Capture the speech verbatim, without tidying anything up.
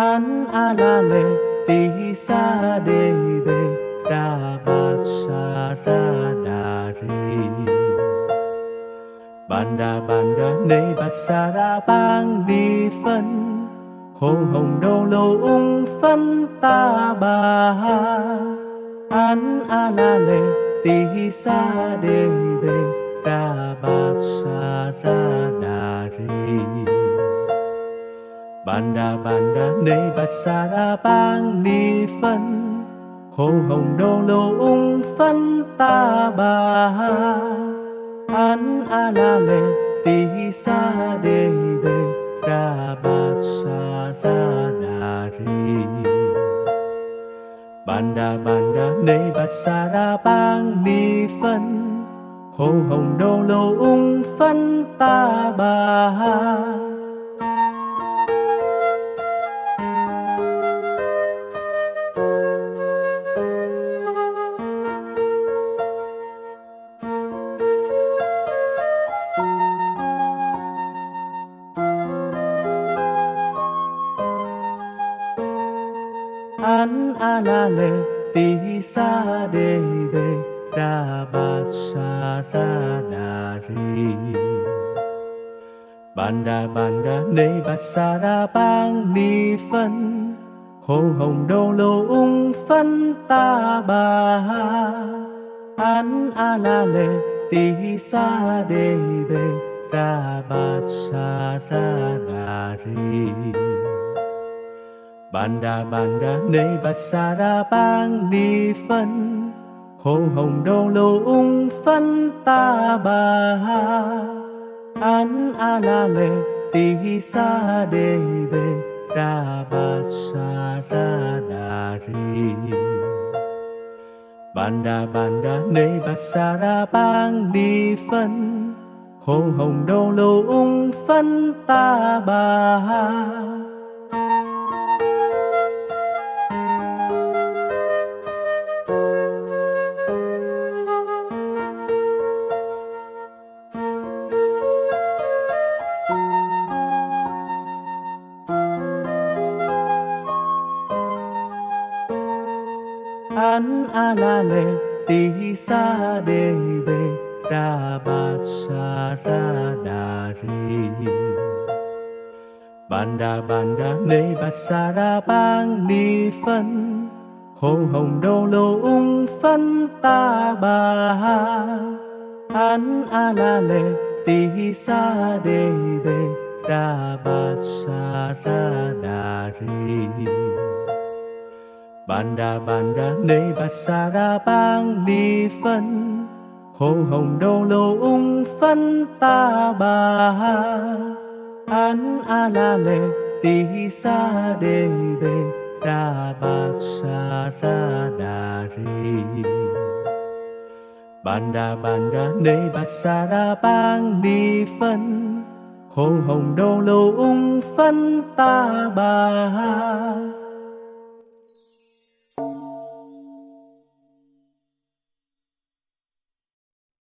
an a la le ti sa de be ra ba sa ra da ri. Ban đà ban đà nê ba sa ra bang đi phân hô hồng đô lô ung phân ta ba an a la le ti sa de be ra ba sa ra da ri. Ban đà ban đà nê ba sa ra bang đi phân hô hồng đô lô ung phân ta ba an a la le ti sa de be ra ba sa ra da ri. Ban đà ban đà nê ba sa ra bang đi phân hô hồng đô lô ung phân ta ba an a la le ti sa de be ra ba sa ra da ri. Ban đà ban đà nê ba sa ra bang đi phân hô hồng đô lô ung phân ta ba an a la le ti sa de be ra ba sa ra da ri. Ban đà ban đà nê ba sa ra bang đi phân hô hồng đô lô ung phân ta ba an a la le ti sa de be ra ba sa ra da ri. Ban đà ban đà nê ba sa ra bang đi phân hô hồng đô lô ung phân ta ba an a la le ti sa de be ra ba sa ra da ri. Ban đà ban đà nê ba sa ra bang đi phân hô hồng đô lô ung phân ta ba an a la le ti sa de be ra ba sa ra da ri. Ban đà ban đà nê ba sa ra bang đi phân hô hồng đô lô ung phân ta ba an a la le ti sa de be ra ba sa ra da ri. Ban đà ban đà nê ba sa ra bang đi phân hô hồng đô lô ung phân ta ba